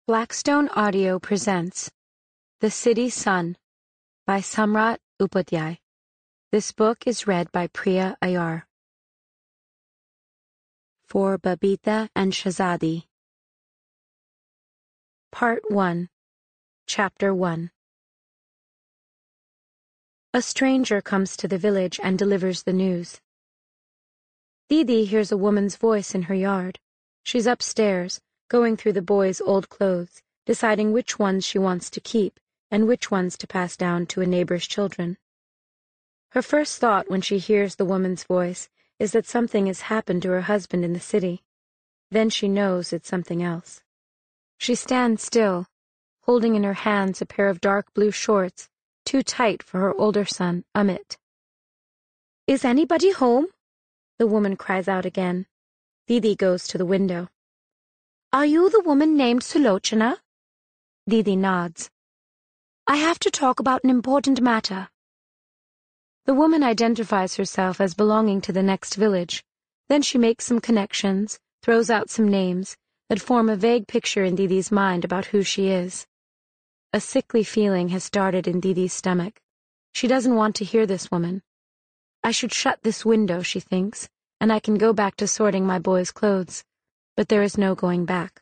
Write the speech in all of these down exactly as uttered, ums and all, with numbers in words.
Blackstone Audio presents The City Sun by Samrat Upadhyay. This book is read by Priya Ayar. For Babita and Shahzadi. Part one, Chapter one. A stranger comes to the village and delivers the news. Didi hears a woman's voice in her yard. She's upstairs, going through the boys' old clothes, deciding which ones she wants to keep and which ones to pass down to a neighbor's children. Her first thought when she hears the woman's voice is that something has happened to her husband in the city. Then she knows it's something else. She stands still, holding in her hands a pair of dark blue shorts, too tight for her older son, Amit. "Is anybody home?" the woman cries out again. Didi goes to the window. "Are you the woman named Sulochana?" Didi nods. "I have to talk about an important matter." The woman identifies herself as belonging to the next village. Then she makes some connections, throws out some names that form a vague picture in Didi's mind about who she is. A sickly feeling has started in Didi's stomach. She doesn't want to hear this woman. I should shut this window, she thinks, and I can go back to sorting my boys' clothes. But there is no going back.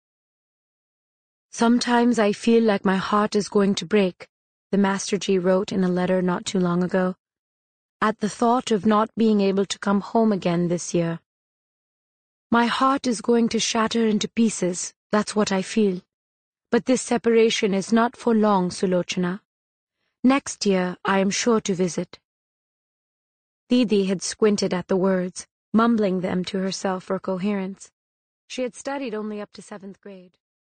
"Sometimes I feel like my heart is going to break," the Master Ji wrote in a letter not too long ago, "at the thought of not being able to come home again this year. My heart is going to shatter into pieces, that's what I feel. But this separation is not for long, Sulochana. Next year I am sure to visit." Didi had squinted at the words, mumbling them to herself for coherence. She had studied only up to seventh grade.